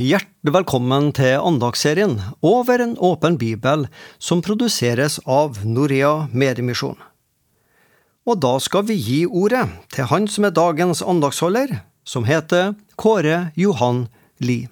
Hjertelig velkommen til andagsserien Over en åpen bibel som produseres av Norea Mediemisjon. Og da skal vi gi ordet til han som er dagens andagsholder, som heter Kåre Johan Lie.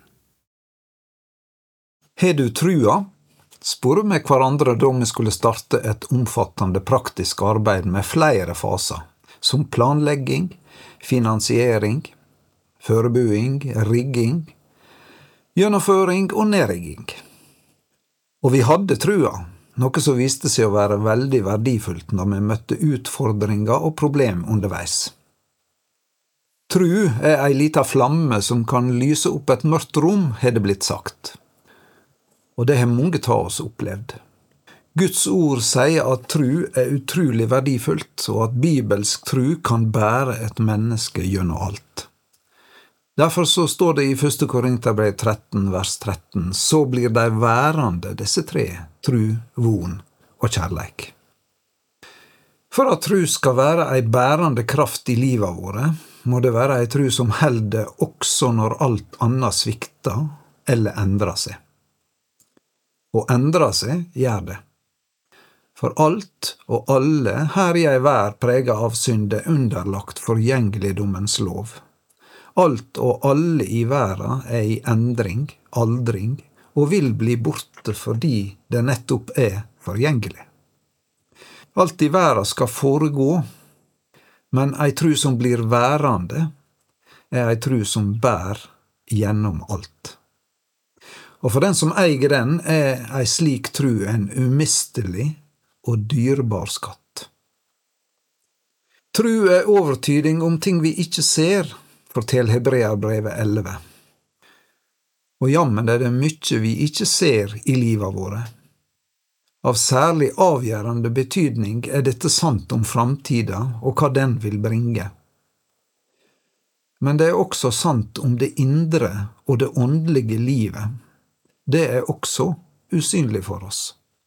Har du trua? Spurte vi hverandre da vi skulle starte et omfattende praktisk arbeid med flere faser, som planlegging, finansiering, forbereding, rigging, gjennomføring og nedrigging. Og vi hadde trua, noe som viste seg å være veldig verdifullt når vi møtte utfordringer og problem underveis. Tru er ei lita flamme som kan lyse opp et mørkt rom, har det blitt sagt. Og det har mange av oss opplevd. Guds ord sier at tru er utrolig verdifullt, og at bibelsk tru kan bære et menneske gjennom alt. Derfor så står det i 1. Korinterbrev 13, vers 13, så blir de værende, disse tre, tru, von og kjærleik. For at tru skal være ei bærende kraft i livet våre, må det være ei tru som holder også når alt annet svikter eller endrer seg. Og endrer seg gjør det. For alt og alle her i ei vær preget av synd er underlagt forgjengeligdommens lov. Alt og alle i verden er i endring, aldring, og vil bli borte fordi det nettopp er forgjengelig. Alt i verden skal foregå, men ei tru som blir værende, er ei tru som bær gjennom alt. Og for den som eier den, er ei slik tru en umistelig og dyrbar skatt. Tru er overtyding om ting vi ikke ser, fortell Hebreabrevet 11. Og jammen er det mye vi ikke ser i livet våre. Av særlig avgjørende betydning er dette sant om framtida og hva den vil bringe. Men det er også sant om det indre og det åndelige livet. Det er også usynlig for oss.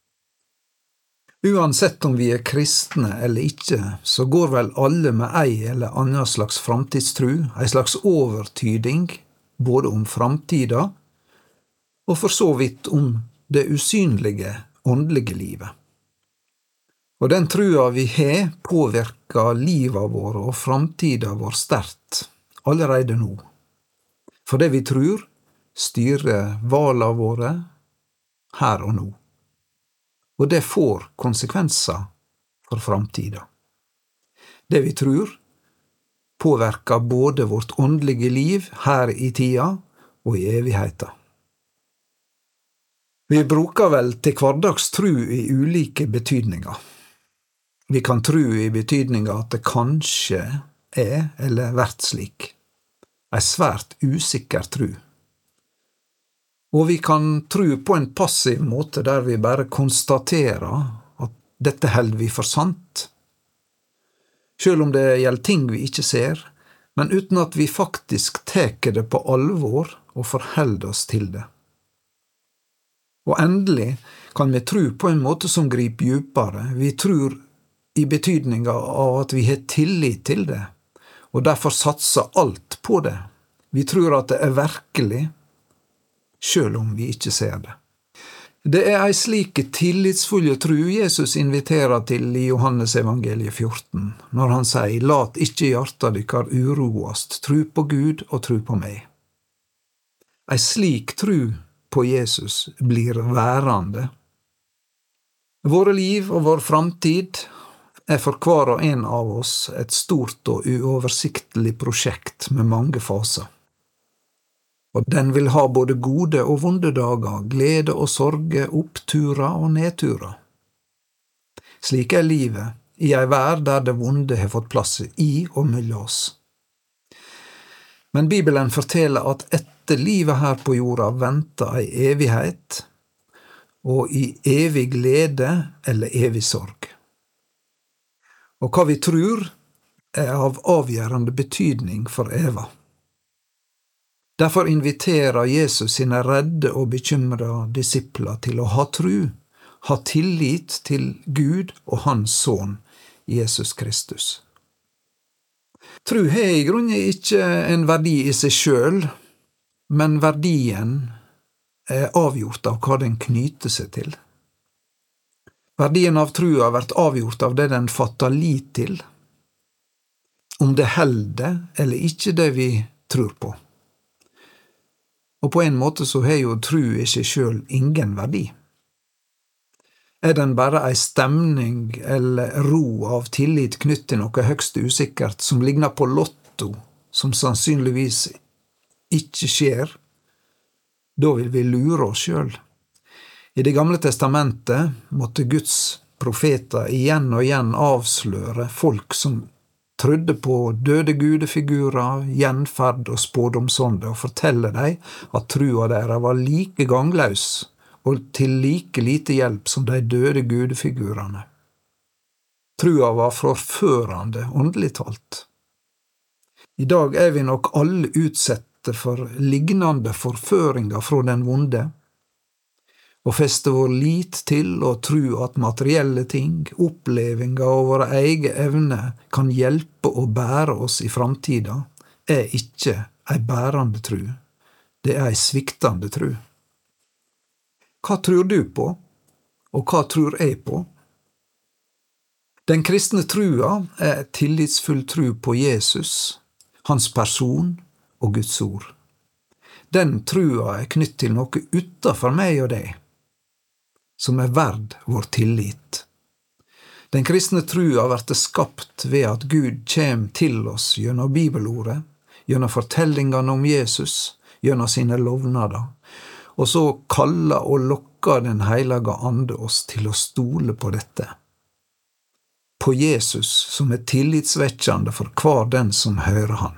Uansett om vi er kristne eller ikke, så går vel alle med ei eller annen slags framtidstru, ei slags overtyding, både om framtida, og for så vidt om det usynlige, åndelige livet. Og den trua vi har, påvirker livet vår og framtida vår sterkt, allerede nå. For det vi tror, styrer valene våre her og nå. Og det får konsekvenser for framtida. Det vi tror, påvirker både vårt åndelige liv her i tida og i evigheten. Vi bruker vel til hverdags tru i ulike betydninger. Vi kan tru i betydninga at det kanskje er eller vært slik. Ei svært usikker tru. Og vi kan tro på en passiv måte der vi bare konstaterer at dette holder vi for sant. Selv om det gjelder ting vi ikke ser, men uten at vi faktisk teker det på alvor og forholder oss til det. Og endelig kan vi tro på en måte som griper djupere. Vi tror i betydninga av at vi har tillit til det, og derfor satser alt på det. Vi tror at det er virkelig, selv om vi ikke ser det. Det er ei slike tillitsfulle tru Jesus inviterer til i Johannes evangeliet 14, når han sier, «Lat ikke hjertet dykkar uroast, tru på Gud og tru på meg». Ei slik tru på Jesus blir værende. Våre liv og vår framtid er for hver og en av oss et stort og uoversiktlig prosjekt med mange faser. Og den vil ha både gode og vonde dager, glede og sorge, oppturer og nedturer. Slik er livet i ei verd der det vonde har fått plass i og mellom oss. Men Bibelen forteller at etter livet her på jorda venter ei evighet, og i evig glede eller evig sorg. Og hva vi tror er av avgjørende betydning for Eva. Derfor inviterer Jesus sine redde og bekymrede disipler til å ha tru, ha tillit til Gud og hans son, Jesus Kristus. Tru har i grunnen ikke en verdi i seg selv, men verdien avgjort av hva den knyter seg til. Verdien av trua vært avgjort av det den fatter lit til, om det holder eller ikke det vi tror på. Og på en måte så har jo tru i seg selv ingen verdi. Den bare ei stemning eller ro av tillit knytt til noe høgst usikkert som ligner på lotto, som sannsynligvis ikke skjer, da vil vi lure oss selv. I Det gamle testamentet måtte Guds profeter igjen og igjen avsløre folk som trodde på døde gudefigurer, gjenferd og spådomsånde, og fortelle dem at trua deres var like gangløs og til like lite hjelp som de døde gudefigurene. Trua var forførende, åndelig talt. I dag vi nok alle utsette for lignende forføringer fra den vonde, og feste vår lit til og tro at materielle ting, opplevinger og våre egen evne kan hjelpe og bære oss i framtida, ikke ei bærende tru. Det ei sviktende tru. Hva tror du på, og hva tror jeg på? Den kristne trua tillitsfull tru på Jesus, hans person og Guds ord. Den trua knytt til noe utenfor meg og deg, som verd vår tillit. Den kristne trua vert skapt ved at Gud kjem til oss gjennom bibelordet, gjennom fortellingene om Jesus, gjennom sine lovnader, og så kaller og lokker den heilige ande oss til å stole på dette. På Jesus som tillitsvekkende for hver den som hører han.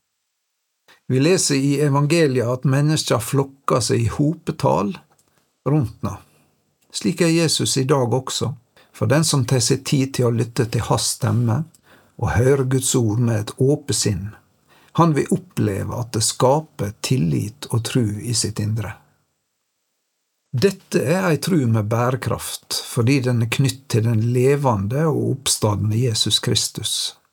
Vi leser i evangeliet at mennesker flokker seg i hopetall rundt nå. Slik Jesus i dag også, for den som tar seg tid til å lytte til hans stemme og høre Guds ord med et åpent sinn. Han vil oppleve at det skaper tillit og tro i sitt indre. Dette ei tru med bærekraft, fordi den knytt til den levende og oppstadende Jesus Kristus.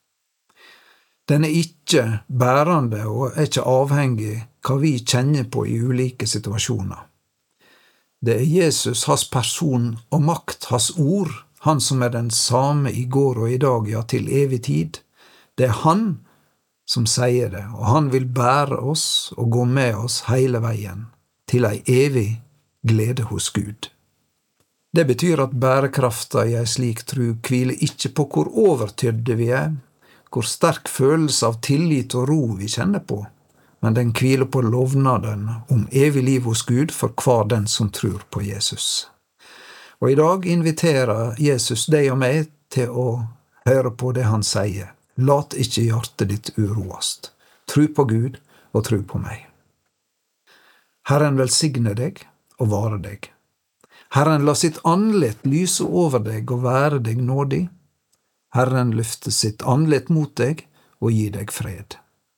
Den ikke bærende og ikke avhengig hva vi kjenner på i ulike situasjoner. Det Jesus, hans person og makt, hans ord, han som den samme i går og i dag, ja til evig tid. Det han som sier det, og han vil bære oss og gå med oss hele veien, til ei evig glede hos Gud. Det betyr at bærekrafta i ei slik tru hviler ikke på hvor overtydde vi hvor sterk følelse av tillit og ro vi kjenner på, men den hviler på lovnaden om evig liv hos Gud for hver den som tror på Jesus. Og i dag inviterer Jesus deg og meg til å høre på det han sier. Lat ikke hjertet ditt uroast. Tro på Gud og tro på meg. Herren velsigne deg og vare deg. Herren la sitt andlet lyse over deg og være deg nådig. Herren løfte sitt andlet mot deg og gi deg fred.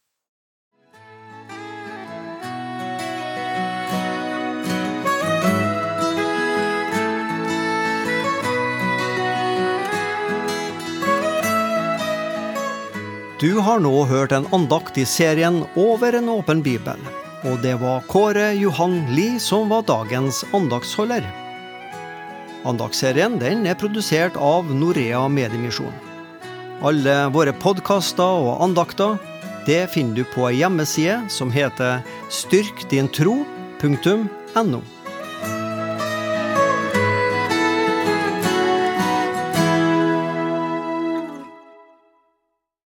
Du har nå hørt en andakt i serien Over en åpen bibel, og det var Kåre Johan Lie som var dagens andaktsholder. Andaktsserien den produsert av Norea Mediemisjon. Alle våre podcaster og andakter, det finner du på en hjemmeside som heter styrkdintro.no.